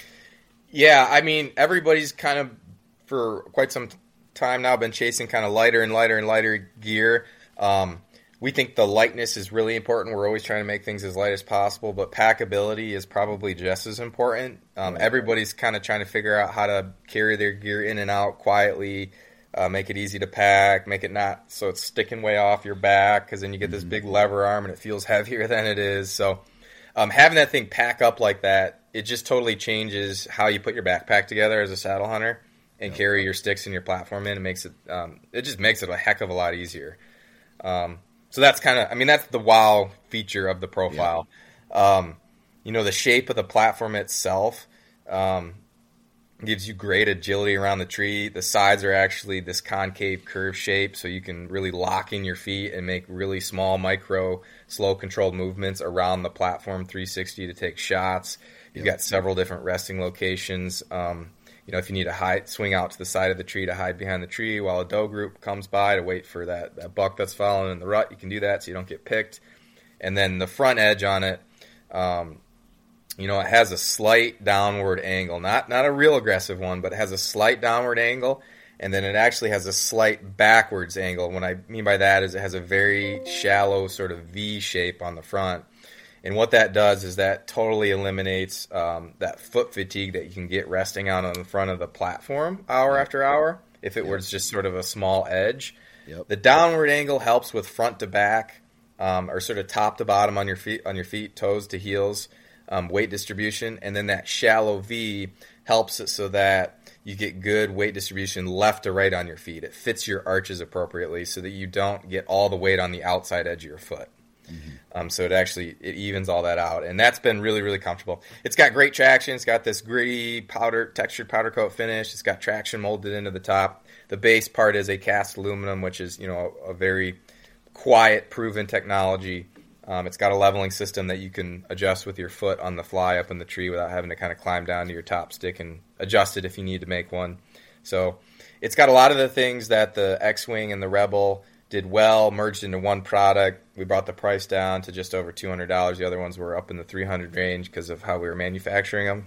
Yeah, I mean, everybody's kind of, for quite some time now, been chasing kind of lighter and lighter and lighter gear. Um, we think the lightness is really important. We're always trying to make things as light as possible, but packability is probably just as important. Um, everybody's kind of trying to figure out how to carry their gear in and out quietly, uh, make it easy to pack, make it not so it's sticking way off your back, because then you get this big lever arm and it feels heavier than it is. So um, having that thing pack up like that, it just totally changes how you put your backpack together as a saddle hunter and yep. carry your sticks and your platform in. It makes it, um, it just makes it a heck of a lot easier. Um, so that's kind of, I mean, that's the wow feature of the profile. Yeah. Um, you know, the shape of the platform itself um, gives you great agility around the tree. The sides are actually this concave curve shape, so you can really lock in your feet and make really small, micro, slow controlled movements around the platform three sixty to take shots. You've got several different resting locations. Um, you know, if you need to hide, swing out to the side of the tree to hide behind the tree while a doe group comes by to wait for that, that buck that's following in the rut, you can do that so you don't get picked. And then the front edge on it, um, you know, it has a slight downward angle, not not a real aggressive one, but it has a slight downward angle, and then it actually has a slight backwards angle. What I mean by that is it has a very shallow sort of V shape on the front. And what that does is that totally eliminates um, that foot fatigue that you can get resting out on the front of the platform hour after hour if it yep. was just sort of a small edge. Yep. The downward angle helps with front to back um, or sort of top to bottom on your feet, on your feet, toes to heels, um, weight distribution. And then that shallow V helps it so that you get good weight distribution left to right on your feet. It fits your arches appropriately so that you don't get all the weight on the outside edge of your foot. Mm-hmm. Um, so it actually it evens all that out, and that's been really, really comfortable. It's got great traction. It's got this gritty powder textured powder coat finish. It's got traction molded into the top. The base part is a cast aluminum, which is you know a, a very quiet, proven technology. Um, it's got a leveling system that you can adjust with your foot on the fly up in the tree without having to kind of climb down to your top stick and adjust it if you need to make one. So it's got a lot of the things that the X-Wing and the Rebel did well, merged into one product. We brought the price down to just over two hundred dollars. The other ones were up in the three hundred dollars range because of how we were manufacturing them.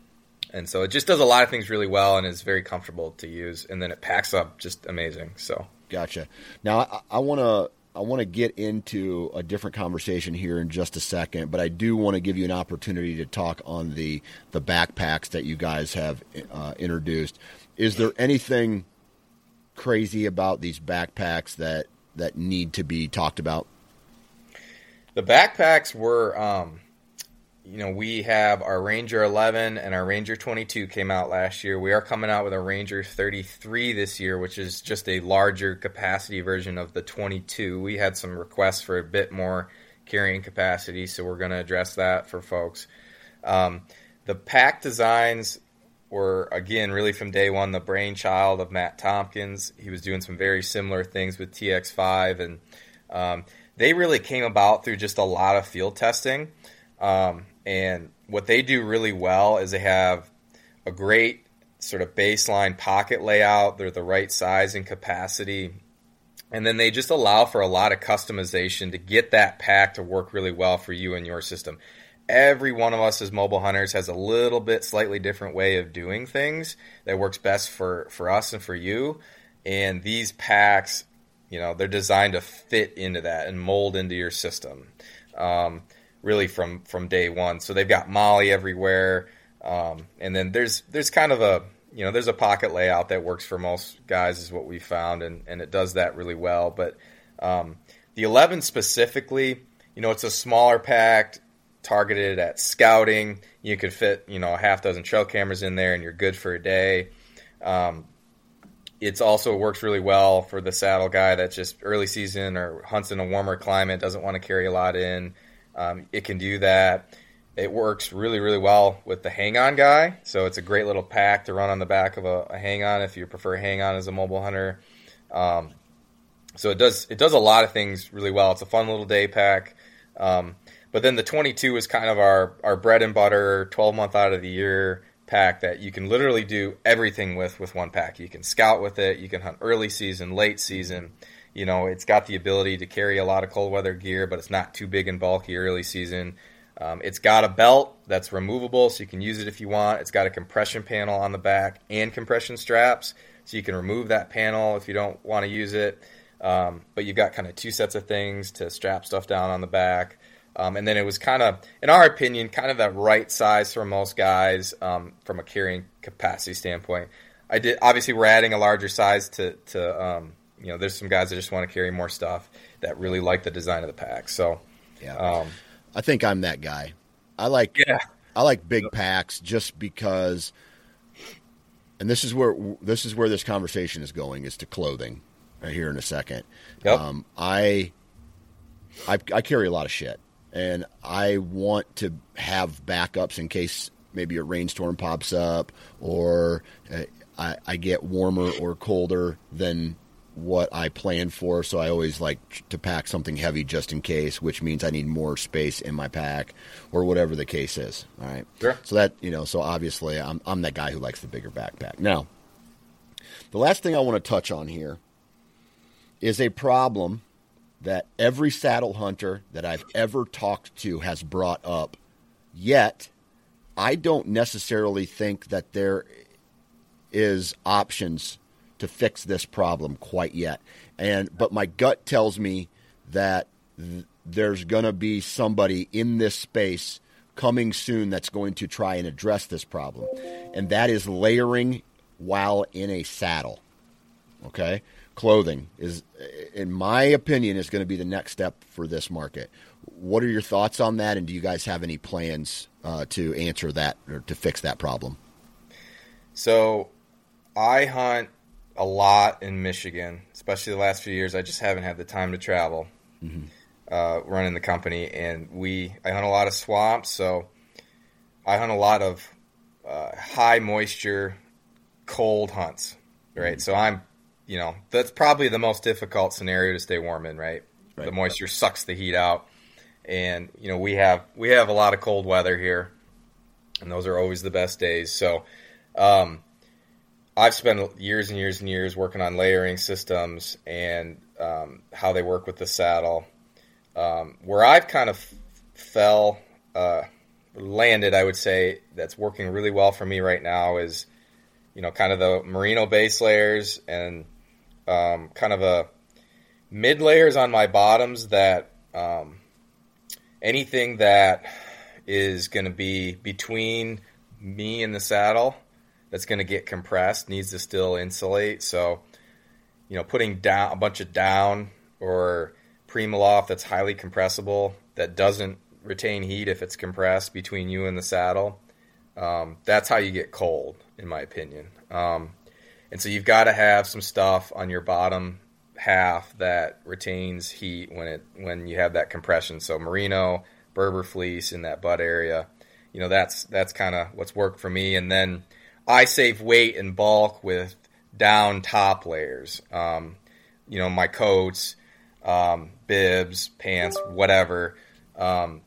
And so it just does a lot of things really well and is very comfortable to use. And then it packs up just amazing. So Gotcha. Now, I want to I want to get into a different conversation here in just a second, but I do want to give you an opportunity to talk on the, the backpacks that you guys have uh, introduced. Is there anything crazy about these backpacks that that need to be talked about? The backpacks were, um, you know, we have our Ranger eleven and our Ranger twenty-two came out last year. We are coming out with a Ranger thirty-three this year, which is just a larger capacity version of the twenty-two. We had some requests for a bit more carrying capacity, so we're going to address that for folks. Um, the pack designs were, again, really from day one, the brainchild of Matt Tompkins. He was doing some very similar things with T X five, and um, they really came about through just a lot of field testing. Um, and what they do really well is they have a great sort of baseline pocket layout. They're the right size and capacity. And then they just allow for a lot of customization to get that pack to work really well for you and your system. Every one of us as mobile hunters has a little bit slightly different way of doing things that works best for, for us and for you. And these packs, you know, they're designed to fit into that and mold into your system, um, really from, from day one. So they've got MOLLE everywhere. Um, and then there's there's kind of a, you know, there's a pocket layout that works for most guys is what we found, and, and it does that really well. But um, the eleven specifically, you know, it's a smaller pack, targeted at scouting. You could fit, you know, a half dozen trail cameras in there and you're good for a day. Um, it's also works really well for the saddle guy that's just early season or hunts in a warmer climate, doesn't want to carry a lot in. Um, it can do that. It works really, really well with the hang-on guy. So it's a great little pack to run on the back of a, a hang-on if you prefer hang-on as a mobile hunter. Um, so it does it does a lot of things really well. It's a fun little day pack. Um, But then the twenty-two is kind of our, our bread and butter, twelve-month out of the year pack that you can literally do everything with with one pack. You can scout with it. You can hunt early season, late season. You know, it's got the ability to carry a lot of cold weather gear, but it's not too big and bulky early season. Um, it's got a belt that's removable, so you can use it if you want. It's got a compression panel on the back and compression straps, so you can remove that panel if you don't want to use it. Um, but you've got kind of two sets of things to strap stuff down on the back. Um, and then it was kind of, in our opinion, kind of the right size for most guys um, from a carrying capacity standpoint. I did obviously we're adding a larger size to to um, you know, there's some guys that just want to carry more stuff that really like the design of the pack. So yeah, um, I think I'm that guy. I like yeah. I like big packs just because, and this is where this is where this conversation is going, is to clothing. Right here in a second. Yep. Um, I, I I carry a lot of shit, and I want to have backups in case maybe a rainstorm pops up, or uh, I, I get warmer or colder than what I planned for. So I always like to pack something heavy just in case, which means I need more space in my pack, or whatever the case is. All right. Sure. So that, you know, so obviously I'm I'm that guy who likes the bigger backpack. Now, the last thing I want to touch on here is a problem that every saddle hunter that I've ever talked to has brought up, yet I don't necessarily think that there is options to fix this problem quite yet. And but my gut tells me that th- there's going to be somebody in this space coming soon that's going to try and address this problem, and that is layering while in a saddle. Okay? Clothing is, in my opinion, is going to be the next step for this market. What are your thoughts on that, and do you guys have any plans uh, to answer that or to fix that problem? So I hunt a lot in Michigan, especially the last few years. I just haven't had the time to travel mm-hmm. uh, running the company, and we I hunt a lot of swamps, so I hunt a lot of uh, high moisture, cold hunts, right? Mm-hmm. So I'm You know, that's probably the most difficult scenario to stay warm in, right? right? The moisture sucks the heat out. And, you know, we have we have a lot of cold weather here, and those are always the best days. So um, I've spent years and years and years working on layering systems and um, how they work with the saddle. Um, where I've kind of fell, uh, landed, I would say, that's working really well for me right now is, you know, kind of the merino base layers and Um, kind of a mid layers on my bottoms that um, anything that is going to be between me and the saddle that's going to get compressed needs to still insulate. So, you know, putting down a bunch of down or Primaloft that's highly compressible that doesn't retain heat if it's compressed between you and the saddle, um, that's how you get cold, in my opinion. Um, And so you've got to have some stuff on your bottom half that retains heat when it when you have that compression. So merino, Berber fleece in that butt area, you know, that's that's kind of what's worked for me. And then I save weight and bulk with down top layers. Um, you know, my coats, um, bibs, pants, whatever. Um,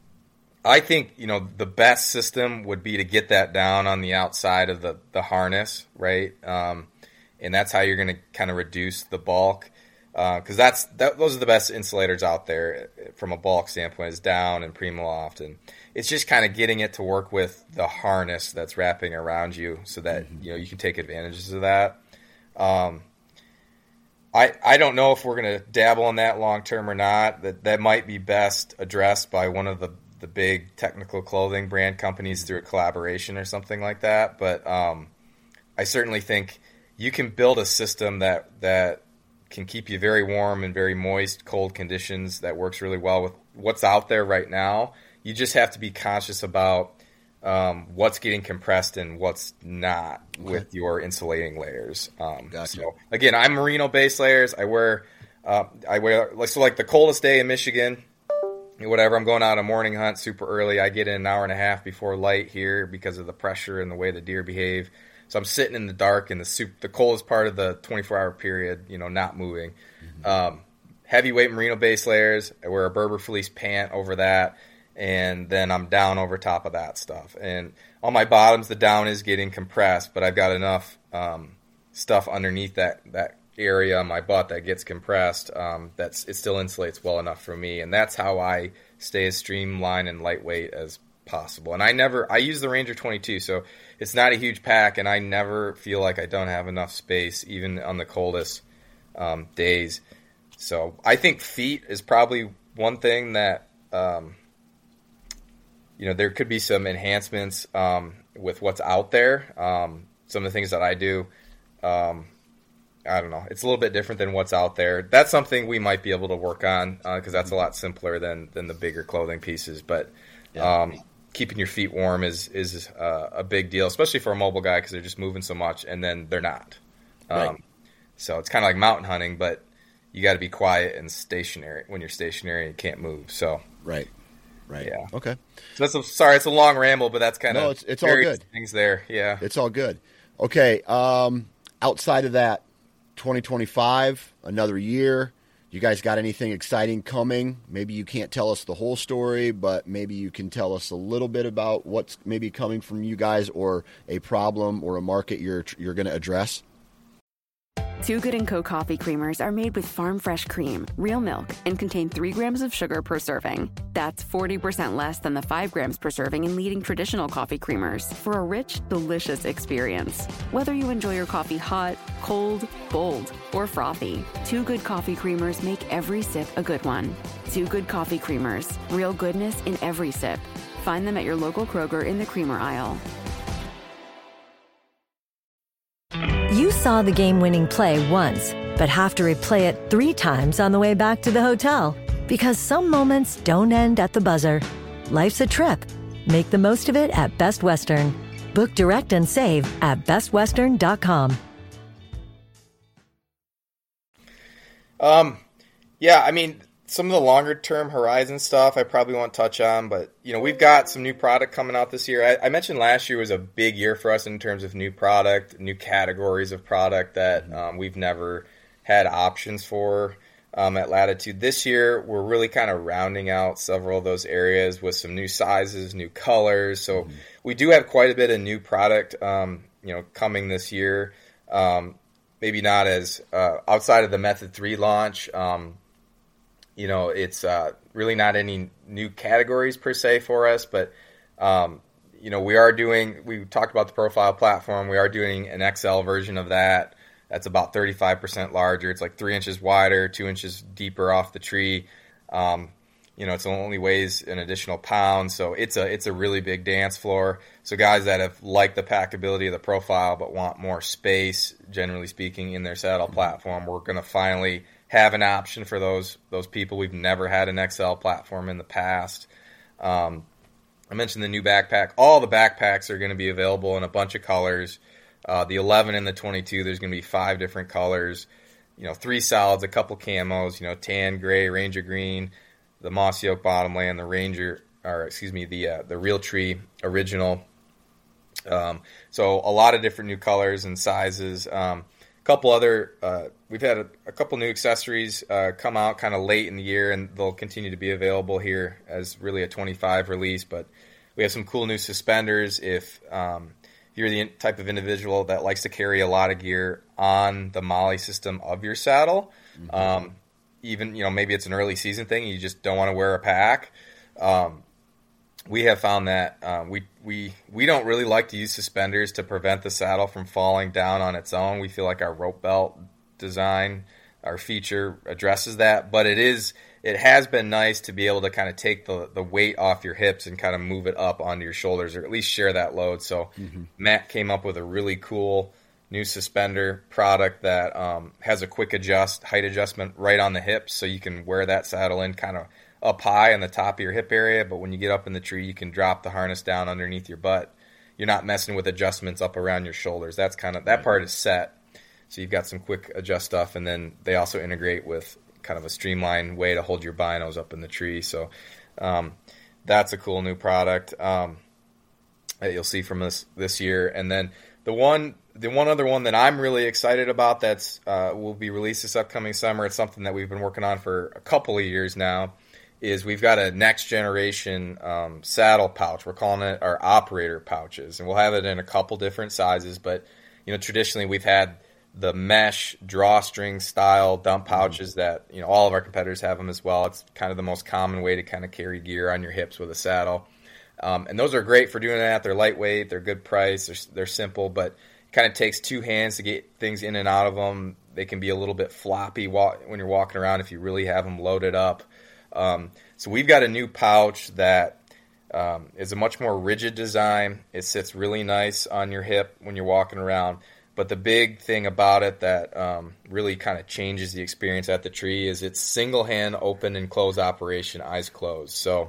I think, you know, the best system would be to get that down on the outside of the, the harness, right? Um, and that's how you're going to kind of reduce the bulk. Because uh, that's that, those are the best insulators out there from a bulk standpoint, is down and Primaloft. And it's just kind of getting it to work with the harness that's wrapping around you so that, mm-hmm. you know, you can take advantages of that. Um, I, I don't know if we're going to dabble in that long term or not. That that might be best addressed by one of the the big technical clothing brand companies through a collaboration or something like that. But um, I certainly think you can build a system that, that can keep you very warm in very moist, cold conditions that works really well with what's out there right now. You just have to be conscious about um, what's getting compressed and what's not okay. with your insulating layers. Um, gotcha. So again, I'm merino base layers. I wear, uh, I wear like, so like the coldest day in Michigan, whatever, I'm going out on a morning hunt super early. I get in an hour and a half before light here because of the pressure and the way the deer behave. So I'm sitting in the dark in the soup, the coldest part of the twenty-four hour period, you know, not moving. Mm-hmm. Um, heavyweight merino base layers. I wear a Berber fleece pant over that, and then I'm down over top of that stuff. And on my bottoms, the down is getting compressed, but I've got enough um, stuff underneath that that area on my butt that gets compressed, um, that's it still insulates well enough for me, and that's how I stay as streamlined and lightweight as possible. And I never I use the Ranger twenty-two, so it's not a huge pack, and I never feel like I don't have enough space, even on the coldest um, days. So I think feet is probably one thing that um, you know there could be some enhancements um, with what's out there. Um, some of the things that I do. Um, I don't know. It's a little bit different than what's out there. That's something we might be able to work on because uh, that's a lot simpler than than the bigger clothing pieces. But yeah. um, keeping your feet warm is is uh, a big deal, especially for a mobile guy because they're just moving so much, and then they're not. Um, right. So it's kind of like mountain hunting, but you got to be quiet and stationary when you're stationary and you can't move. So right, right, yeah, okay. So that's a, sorry, it's a long ramble, but that's kind no, of it's, it's all good. Things there, yeah, it's all good. Okay, um, outside of that. twenty twenty-five, another year. You guys got anything exciting coming? Maybe you can't tell us the whole story, but maybe you can tell us a little bit about what's maybe coming from you guys or a problem or a market you're you're going to address. Too Good and Co. coffee creamers are made with farm fresh cream, real milk, and contain three grams of sugar per serving. That's forty percent less than the five grams per serving in leading traditional coffee creamers for a rich, delicious experience. Whether you enjoy your coffee hot, cold, bold, or frothy, Too Good coffee creamers make every sip a good one. Too Good coffee creamers, real goodness in every sip. Find them at your local Kroger in the creamer aisle. You saw the game-winning play once, but have to replay it three times on the way back to the hotel. Because some moments don't end at the buzzer. Life's a trip. Make the most of it at Best Western. Book direct and save at best western dot com. Um, yeah, I mean, some of the longer-term horizon stuff I probably won't touch on, but, you know, we've got some new product coming out this year. I, I mentioned last year was a big year for us in terms of new product, new categories of product that um, we've never had options for um, at Latitude. This year, we're really kind of rounding out several of those areas with some new sizes, new colors. So mm-hmm. we do have quite a bit of new product, um, you know, coming this year. Um, maybe not as uh, outside of the Method three launch. Um, You know, it's uh, really not any new categories per se for us, but, um, you know, we are doing, we talked about the profile platform. We are doing an X L version of that. That's about thirty-five percent larger. It's like three inches wider, two inches deeper off the tree. Um, you know, it's only weighs an additional pound. So it's a, it's a really big dance floor. So guys that have liked the packability of the profile but want more space, generally speaking, in their saddle platform, we're going to finally have an option for those those people. We've never had an X L platform in the past. Um, I mentioned the new backpack. All the backpacks are going to be available in a bunch of colors. Uh, the eleven and the twenty-two, there's going to be five different colors. You know, three solids, a couple camos. You know, tan, gray, Ranger green, the Mossy Oak Bottomland, the Ranger, or excuse me, the uh, the Realtree original. Um, so a lot of different new colors and sizes. Um, couple other uh, we've had a, a couple new accessories uh, come out kind of late in the year, and they'll continue to be available here as really a twenty-five release. But we have some cool new suspenders if um, you're the type of individual that likes to carry a lot of gear on the MOLLE system of your saddle. Mm-hmm. Um, even, you know, maybe it's an early season thing, you just don't want to wear a pack. Um, we have found that uh, we we we don't really like to use suspenders to prevent the saddle from falling down on its own. We feel like our rope belt design, our feature addresses that, but it is it has been nice to be able to kind of take the, the weight off your hips and kind of move it up onto your shoulders, or at least share that load. So mm-hmm. Matt came up with a really cool new suspender product that um, has a quick adjust, height adjustment right on the hips, so you can wear that saddle in kind of up high on the top of your hip area, but when you get up in the tree, you can drop the harness down underneath your butt. You're not messing with adjustments up around your shoulders. That's kind of that part is set. So you've got some quick adjust stuff, and then they also integrate with kind of a streamlined way to hold your binos up in the tree. So um, that's a cool new product um, that you'll see from us this year. And then the one the one other one that I'm really excited about that's uh, will be released this upcoming summer. It's something that we've been working on for a couple of years now. Is we've got a next generation um, saddle pouch. We're calling it our operator pouches, and we'll have it in a couple different sizes. But you know, traditionally we've had the mesh drawstring style dump pouches that, you know, all of our competitors have them as well. It's kind of the most common way to kind of carry gear on your hips with a saddle. Um, and those are great for doing that. They're lightweight, they're good price, they're, they're simple, but it kind of takes two hands to get things in and out of them. They can be a little bit floppy when you're walking around if you really have them loaded up. Um, so we've got a new pouch that um, is a much more rigid design. It sits really nice on your hip when you're walking around. But the big thing about it that um, really kind of changes the experience at the tree is it's single hand open and close operation, eyes closed. So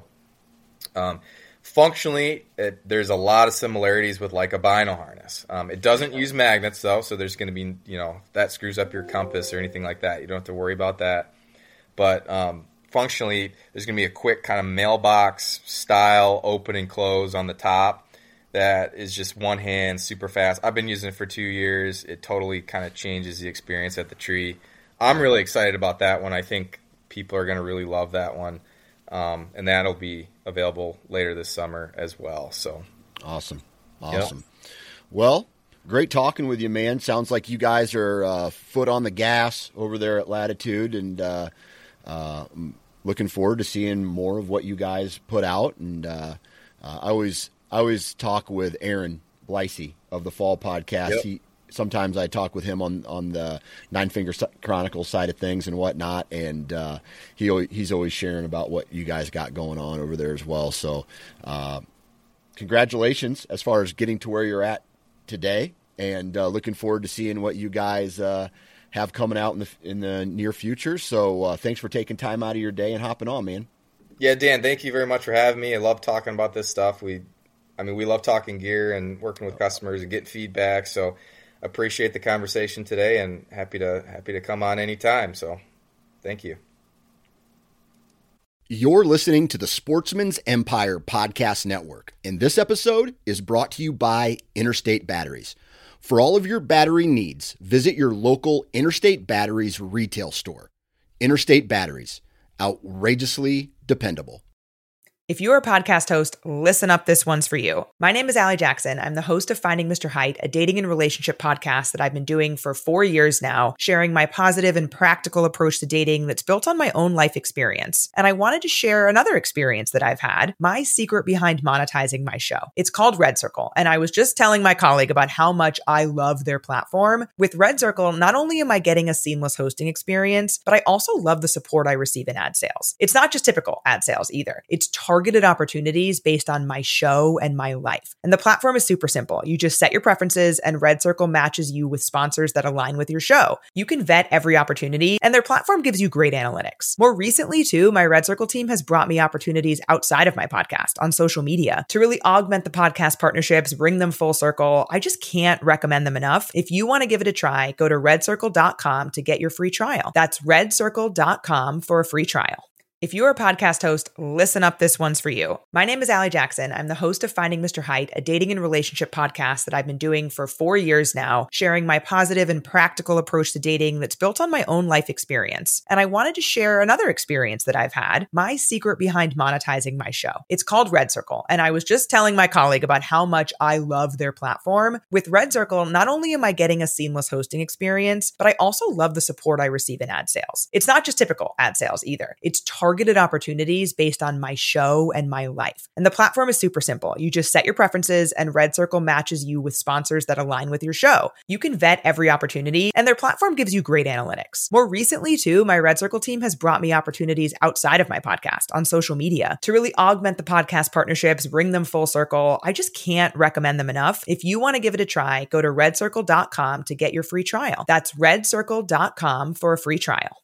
um, functionally, it, there's a lot of similarities with like a bino harness. Um, it doesn't use magnets though, so there's going to be, you know, that screws up your compass or anything like that. You don't have to worry about that. But um, functionally, there's going to be a quick kind of mailbox style open and close on the top. That is just one hand, super fast. I've been using it for two years. It totally kind of changes the experience at the tree. I'm really excited about that one. I think people are going to really love that one. Um, and that'll be available later this summer as well. So Awesome. Awesome. Yep. Well, great talking with you, man. Sounds like you guys are uh, foot on the gas over there at Latitude, and uh, uh, looking forward to seeing more of what you guys put out. And uh, uh, I always... I always talk with Aaron Blicey of the Fall Podcast. Yep. He sometimes I talk with him on, on the Nine Finger Chronicles side of things and whatnot, and uh, he he's always sharing about what you guys got going on over there as well. So, uh, congratulations as far as getting to where you're at today, and uh, looking forward to seeing what you guys uh, have coming out in the in the near future. So, uh, thanks for taking time out of your day and hopping on, man. Yeah, Dan, thank you very much for having me. I love talking about this stuff. We I mean, we love talking gear and working with customers and getting feedback. So appreciate the conversation today, and happy to happy to come on anytime. So thank you. You're listening to the Sportsman's Empire Podcast Network, and this episode is brought to you by Interstate Batteries. For all of your battery needs, visit your local Interstate Batteries retail store. Interstate Batteries, outrageously dependable. If you're a podcast host, listen up, this one's for you. My name is Allie Jackson. I'm the host of Finding Mister Height, a dating and relationship podcast that I've been doing for four years now, sharing my positive and practical approach to dating that's built on my own life experience. And I wanted to share another experience that I've had, my secret behind monetizing my show. It's called Red Circle, and I was just telling my colleague about how much I love their platform. With Red Circle, not only am I getting a seamless hosting experience, but I also love the support I receive in ad sales. It's not just typical ad sales either. It's targeted targeted opportunities based on my show and my life. And the platform is super simple. You just set your preferences, and Red Circle matches you with sponsors that align with your show. You can vet every opportunity, and their platform gives you great analytics. More recently, too, my Red Circle team has brought me opportunities outside of my podcast on social media to really augment the podcast partnerships, bring them full circle. I just can't recommend them enough. If you want to give it a try, go to red circle dot com to get your free trial. That's red circle dot com for a free trial. If you're a podcast host, listen up, this one's for you. My name is Allie Jackson. I'm the host of Finding Mister Height, a dating and relationship podcast that I've been doing for four years now, sharing my positive and practical approach to dating that's built on my own life experience. And I wanted to share another experience that I've had, my secret behind monetizing my show. It's called Red Circle, and I was just telling my colleague about how much I love their platform. With Red Circle, not only am I getting a seamless hosting experience, but I also love the support I receive in ad sales. It's not just typical ad sales either. It's targeted opportunities based on my show and my life. And the platform is super simple. You just set your preferences, and Red Circle matches you with sponsors that align with your show. You can vet every opportunity, and their platform gives you great analytics. More recently, too, my Red Circle team has brought me opportunities outside of my podcast on social media to really augment the podcast partnerships, bring them full circle. I just can't recommend them enough. If you want to give it a try, go to red circle dot com to get your free trial. That's red circle dot com for a free trial.